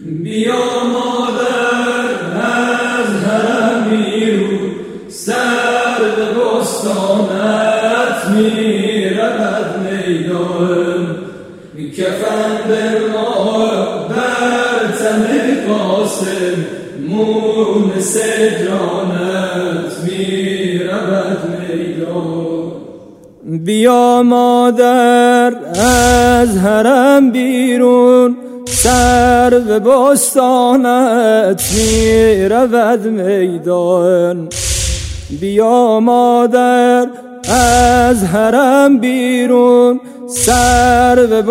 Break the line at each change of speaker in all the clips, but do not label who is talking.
بیا مادر از حرم بیرون، سر به بستانت می رود میدان. کفن بنما بر تن قاسم، مونس جانت می رود میدان.
بیا مادر از حرم بیرون، سر به بستانت می رود میدان. بیا مادر از حرم بیرون، سر به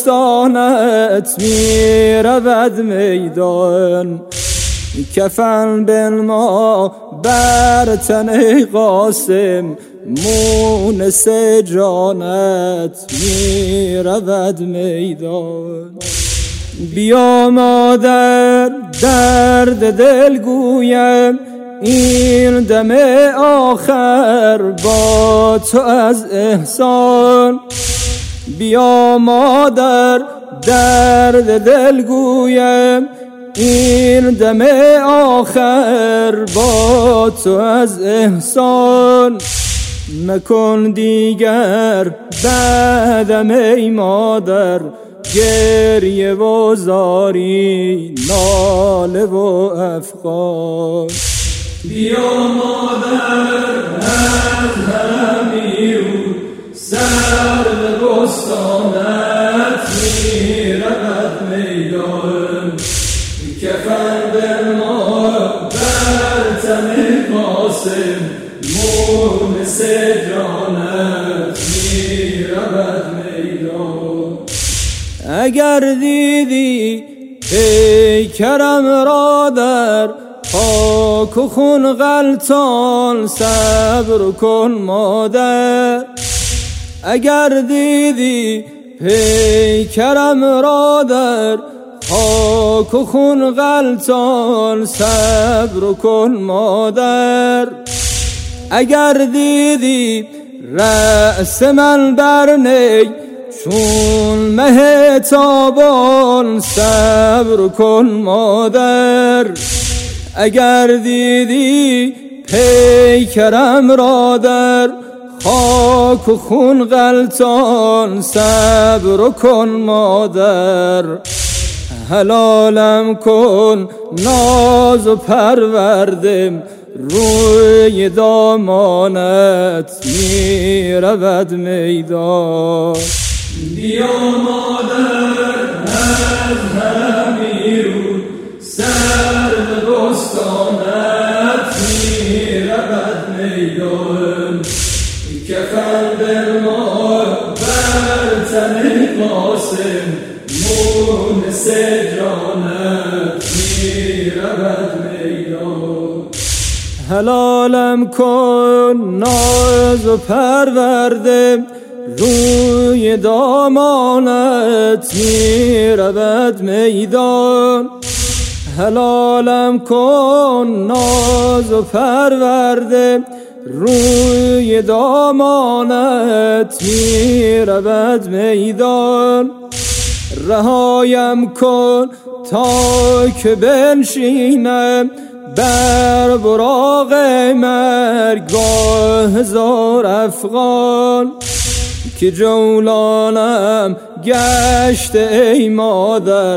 بستانت می رود میدان. کفن بنما بر تن قاسم، مونس جانت می رود میدان. بیا مادر درد دل گویم، این دم آخر با تو از احسان. بیا مادر درد دل گویم، این دم آخر با تو از احسان. مکن دیگر بعدم ای مادر، گریه و زاری ناله و افغان.
بیا مادر از حرم بیرون، سر به بستانت می رود میدان. کفن بنما بر تن قاسم، مونس جانت می رود میدان.
اگر دیدی پیکرم را در خاک و خون غلطان، صبر کن مادر. اگر دیدی پیکرم را در خاک و خون غلطان، صبر کن مادر. اگر دیدی رأس من بر نی چون مه تابان، صبر کن مادر. اگر دیدی پیکرم را در خاک و خون غلطان، صبر کن مادر. حلالم کن ناز و پروردم، روی دامانت می رود میدان.
بیا مادر از حرم بیرون، سر به بستانت می رود میدان. کفن بنما بر تن قاسم، مونس جانت می رود میدان.
حلالم کن ناز و پروردم، روی دامانت می رود میدان. حلالم کن ناز و پروردم، روی دامانت می رود میدان. رهایم کن تا که بنشینم بر براق مرگ با هزار افغان. که جولانم گشت ای مادر،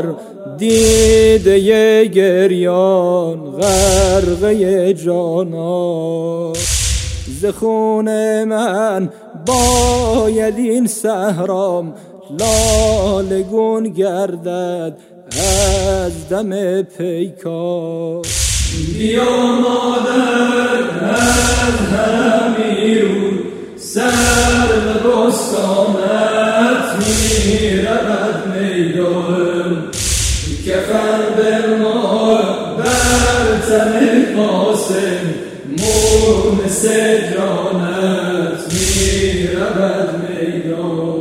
دیده گریان غرقه جانان. ز خون من باید این صحرام لالگون گردد از دم پیکار.
بیا مادر از حرم بیرون، سر به بستانت می رود میدان. کفن بنما بر تن قاسم، مونس جانت می رود میدان.